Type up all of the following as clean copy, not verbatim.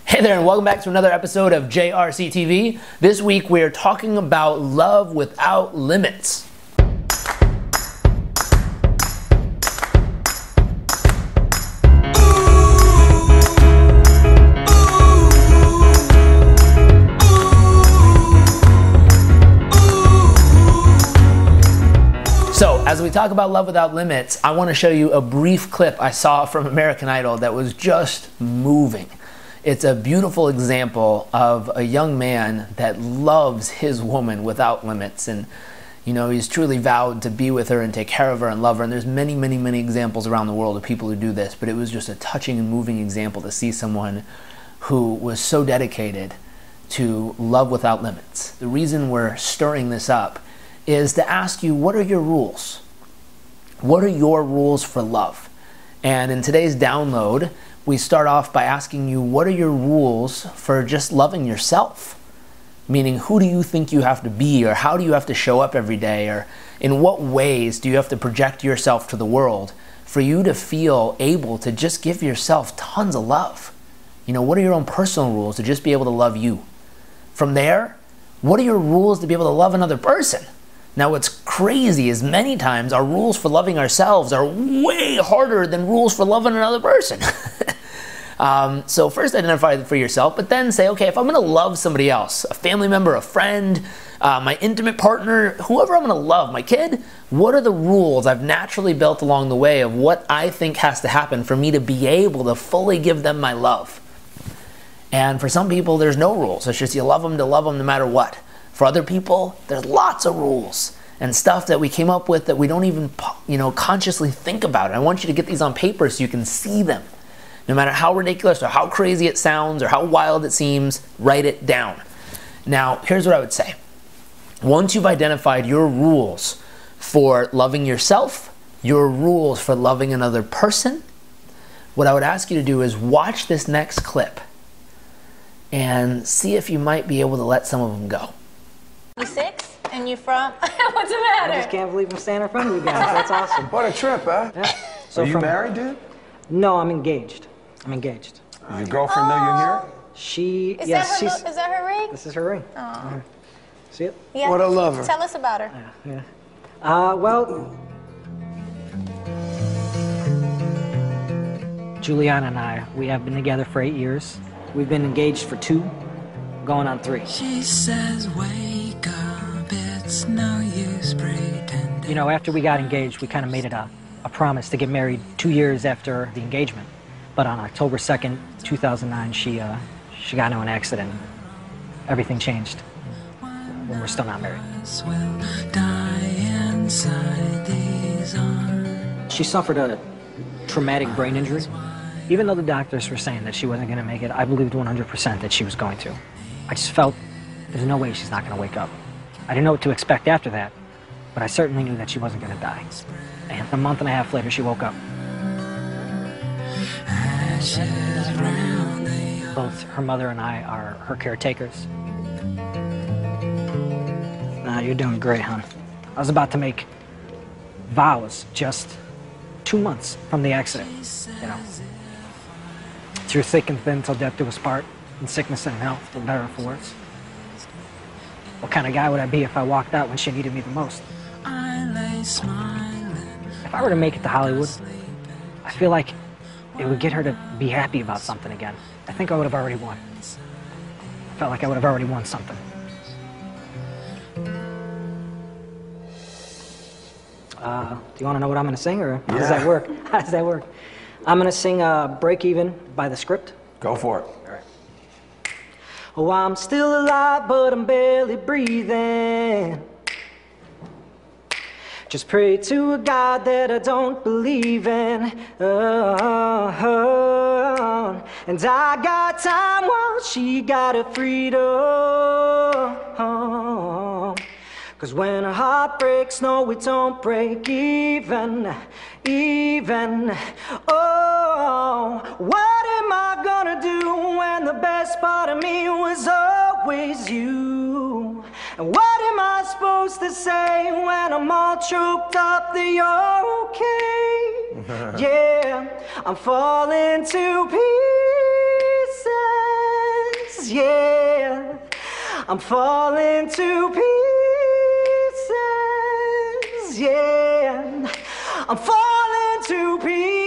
Hey there, and welcome back to another episode of JRC TV. This week we're talking about love without limits. So, as we talk about love without limits, I want to show you a brief clip I saw from American Idol that was just moving. It's a beautiful example of a young man that loves his woman without limits, and he's truly vowed to be with her and take care of her and love her, and there's many examples around the world of people who do this, but it was just a touching and moving example to see someone who was so dedicated to love without limits. The reason we're stirring this up is to ask you, what are your rules? What are your rules for love? And in today's download, we start off by asking you, what are your rules for just loving yourself? Meaning, who do you think you have to be, or how do you have to show up every day, or in what ways do you have to project yourself to the world for you to feel able to just give yourself tons of love? What are your own personal rules to just be able to love you? From there, what are your rules to be able to love another person? Now, what's crazy is many times our rules for loving ourselves are way harder than rules for loving another person. So first identify for yourself, but then say, okay, if I'm going to love somebody else, a family member, a friend, my intimate partner, whoever I'm going to love, my kid, what are the rules I've naturally built along the way of what I think has to happen for me to be able to fully give them my love? And for some people, there's no rules. It's just you love them to love them no matter what. For other people, there's lots of rules and stuff that we came up with that we don't even consciously think about. And I want you to get these on paper so you can see them. No matter how ridiculous or how crazy it sounds or how wild it seems, write it down. Now, here's what I would say. Once you've identified your rules for loving yourself, your rules for loving another person, what I would ask you to do is watch this next clip and see if you might be able to let some of them go. 26, and you from? What's the matter? I just can't believe I'm standing in front of you guys. That's awesome. What a trip, huh? Yeah. So Are you married, dude? No, I'm engaged. I'm engaged. Does your girlfriend know you're here? She, Is yes, that her ring? This is her ring. Oh. See it? Yeah. What a lover. Tell us about her. Yeah. Well, Juliana and I, we have been together for 8 years. We've been engaged for 2, going on 3. She says, wake up, it's no use pretending. After we got engaged, we kind of made it a promise to get married 2 years after the engagement. But on October 2nd, 2009, she got into an accident. Everything changed. When we're still not married. Will die inside these arms. She suffered a traumatic brain injury. Even though the doctors were saying that she wasn't going to make it, I believed 100% that she was going to. I just felt there's no way she's not going to wake up. I didn't know what to expect after that, but I certainly knew that she wasn't going to die. And a month and a half later, she woke up. Both her mother and I are her caretakers. You're doing great, hon. I was about to make vows just 2 months from the accident, Through thick and thin till death do us part, in sickness and health, for better or for worse. What kind of guy would I be if I walked out when she needed me the most? If I were to make it to Hollywood, I feel like it would get her to be happy about something again. I think I would have already won. I felt like I would have already won something. Do you want to know what I'm going to sing, or how does that work? How does that work? I'm going to sing Break Even by The Script. Go for it. All right. Oh, I'm still alive, but I'm barely breathing. Just pray to a God that I don't believe in. And I got time while she got her freedom. 'Cause when a heart breaks, no, it don't break even. Oh, what am I gonna do when the best part of me was always you? And what am I supposed to say when I'm all choked up that you're okay? Yeah, I'm falling to pieces. I'm falling to pieces, yeah. I'm falling to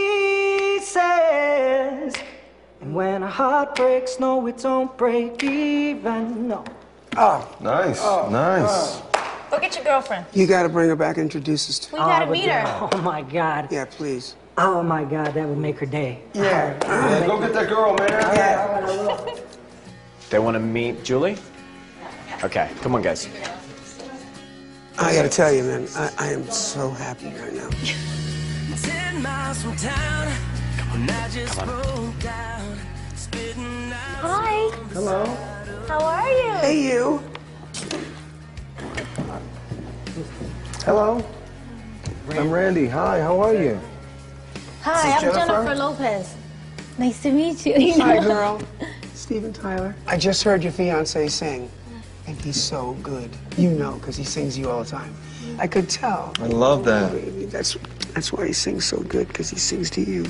pieces. And when a heart breaks, no, it don't break even, no. Oh, nice, nice. Go get your girlfriend. You gotta bring her back and introduce us to We gotta meet her. Oh my God. Yeah, please. Oh my God, that would make her day. Yeah, go get that girl, man. Yeah. They want to meet Julie? Okay, come on, guys. I gotta tell you, man, I am so happy right now. 10 miles from town, and I just broke down, spitting out. Hi. Hello. How are you? Hey, you. Hello. I'm Randy. Hi, how are you? Hi, This I'm is Jennifer? Jennifer Lopez. Nice to meet you. Hi, girl. Steven Tyler. I just heard your fiance sing, and he's so good. You know, because he sings you all the time. I could tell. I love that. That's why he sings so good, because he sings to you.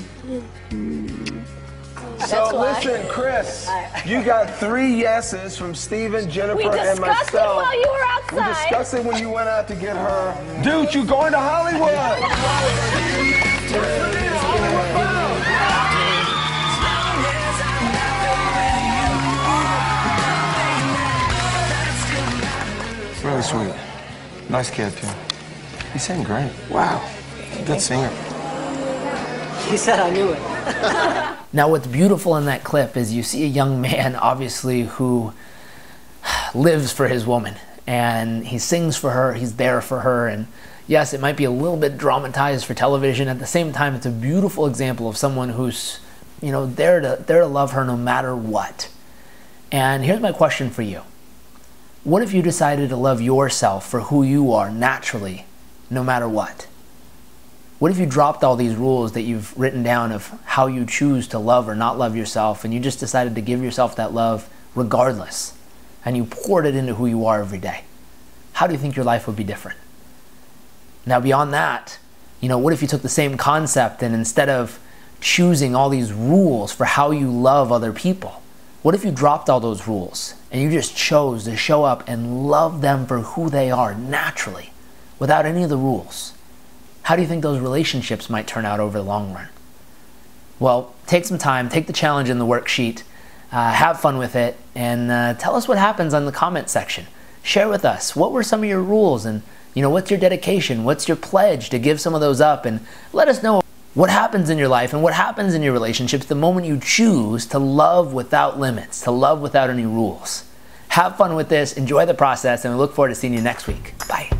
That's why. Listen, Chris, you got 3 yeses from Steven, Jennifer, We and discussed it myself. while you were We outside. discussed it when you went out to get her. Dude, you going to Hollywood? Really sweet. Nice kid, too. He sang great. Wow. Good singer. He said I knew it. Now, what's beautiful in that clip is you see a young man, obviously, who lives for his woman. And he sings for her, he's there for her. And yes, it might be a little bit dramatized for television. At the same time, it's a beautiful example of someone who's, there to love her no matter what. And here's my question for you. What if you decided to love yourself for who you are naturally, no matter what? What if you dropped all these rules that you've written down of how you choose to love or not love yourself, and you just decided to give yourself that love regardless, and you poured it into who you are every day? How do you think your life would be different? Now, beyond that, what if you took the same concept and instead of choosing all these rules for how you love other people, what if you dropped all those rules and you just chose to show up and love them for who they are naturally, without any of the rules? How do you think those relationships might turn out over the long run? Well, take some time, take the challenge in the worksheet, have fun with it, and tell us what happens on the comment section. Share with us, what were some of your rules, and what's your dedication, what's your pledge to give some of those up, and let us know what happens in your life and what happens in your relationships the moment you choose to love without limits, to love without any rules. Have fun with this, enjoy the process, and we look forward to seeing you next week. Bye.